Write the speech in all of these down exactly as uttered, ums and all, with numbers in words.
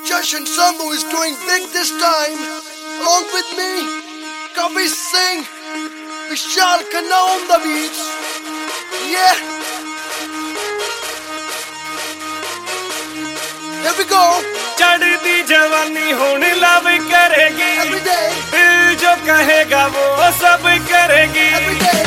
Jashan Sambu is doing big this time. Along with me, Kavi Singh, Vishal Khanna on the beats. Yeah. Here we go. चढ़ती जवानी होने love करेगी, Every day. दिल जो कहेगा वो सब करेगी। Every day.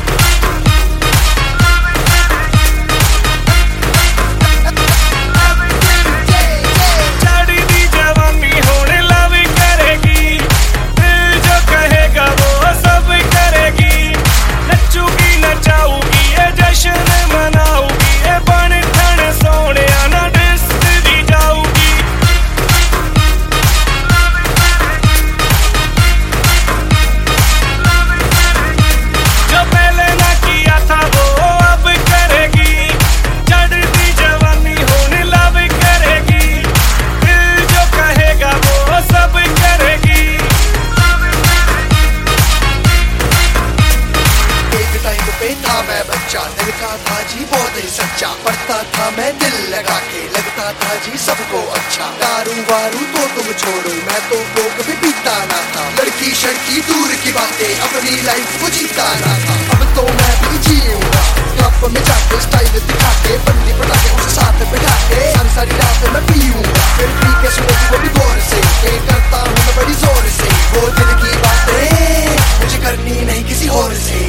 लगता था जी बहुत ही सच्चा, पढ़ता था मैं दिल लगा के, लगता था जी सबको अच्छा। दारू वारू तो तुम छोड़ो, मैं तो वो कभी पीता ना था। लड़की शड़की दूर की बातें, अपनी लाइफ को जीता ना था। अब तो मैं भी जीऊंगा क्लब में जाके, स्टाइल दिखा के, बंदी पटा के उसे साथ बिठा के, सारी सारी रात मैं पीऊंगा। फिर पी के सुनोगी वो भी गौर से, ये करता हूँ मैं बड़ी जोर से। वो दिल की बातें मुझे करनी नहीं किसी और से।